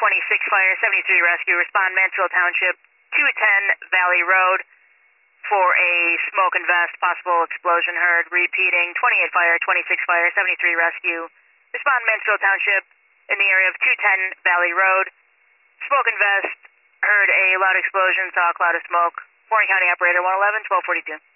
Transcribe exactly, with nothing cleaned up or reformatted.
twenty-six Fire, seventy-three Rescue. Respond Mansfield Township, two ten Valley Road for a smoke and vest, possible explosion heard. Repeating, twenty-eight Fire, twenty-six Fire, seventy-three Rescue. Respond Mansfield Township in the area of two ten Valley Road. Smoke and vest, heard a loud explosion, saw a cloud of smoke. Warren County Operator one eleven, twelve forty-two.